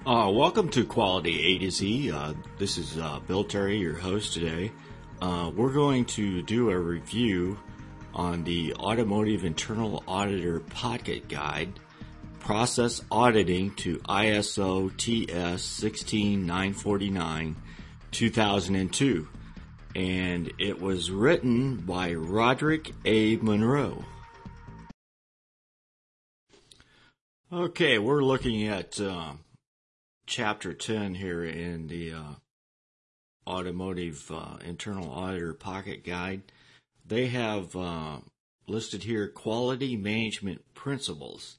Welcome to Quality A to Z. This is Bill Terry, your host today. We're going to do a review on the Automotive Internal Auditor Pocket Guide, Process Auditing to ISO TS 16949, 2002. And it was written by Roderick A. Monroe. Okay, we're looking at Chapter 10 here in the Automotive Internal Auditor Pocket Guide. They have listed here quality management principles.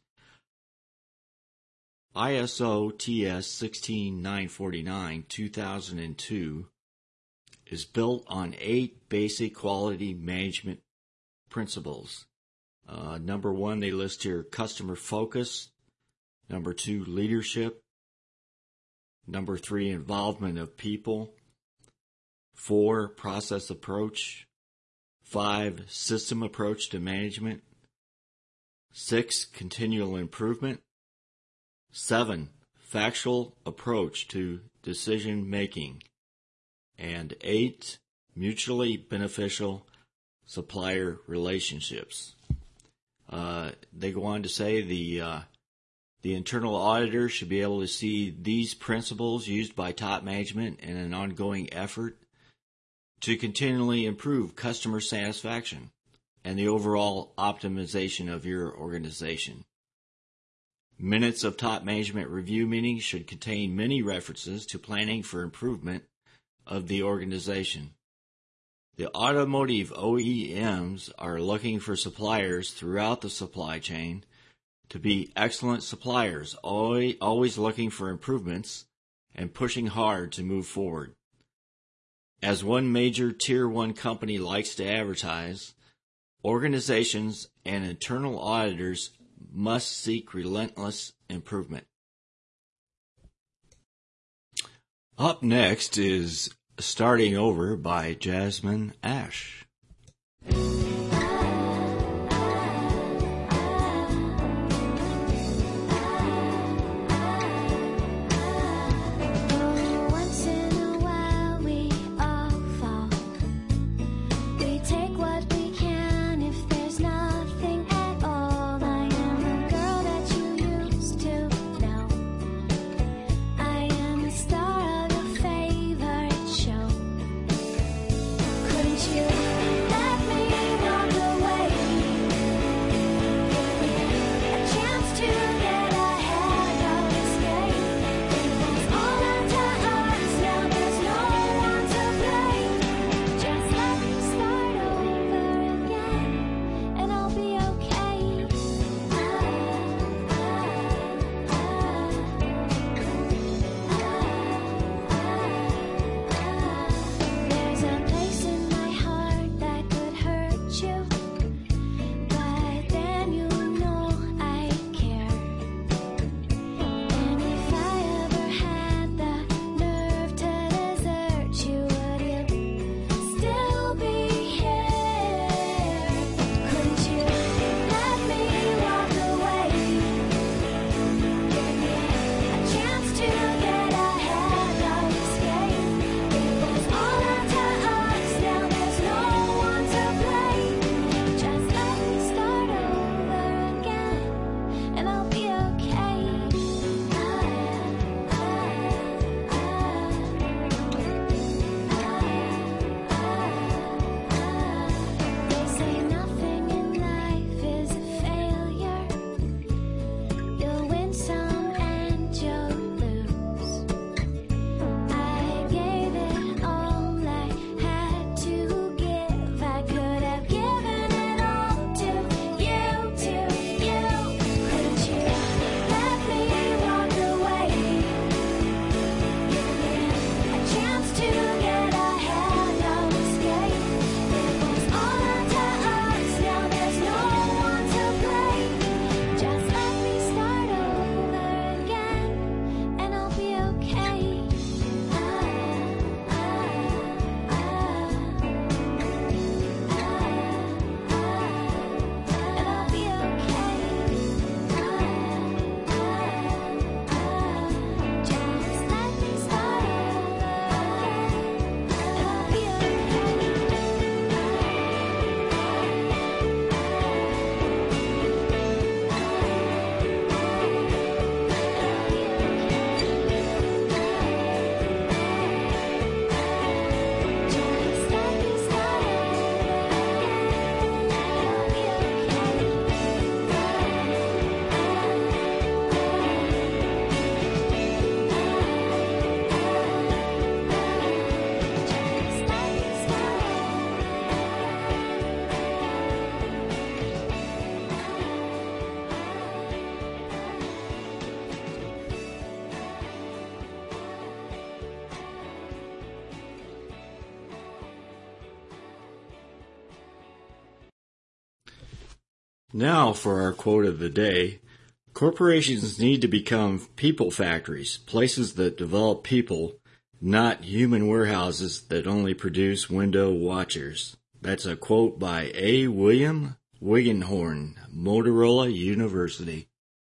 ISO TS 16949 2002 is built on 8 basic quality management principles. Number 1, they list here customer focus. Number 2, leadership. Number 3, involvement of people. 4, process approach. 5, system approach to management. 6, continual improvement. 7, factual approach to decision making. And 8, mutually beneficial supplier relationships. They go on to say the internal auditor should be able to see these principles used by top management in an ongoing effort to continually improve customer satisfaction and the overall optimization of your organization. Minutes of top management review meetings should contain many references to planning for improvement of the organization. The automotive OEMs are looking for suppliers throughout the supply chain to be excellent suppliers, always looking for improvements and pushing hard to move forward. As one major Tier 1 company likes to advertise, organizations and internal auditors must seek relentless improvement. Up next is Starting Over by Jasmine Ash. You Now for our quote of the day. Corporations need to become people factories, places that develop people, not human warehouses that only produce window watchers. That's a quote by A. William Wiggenhorn, Motorola University.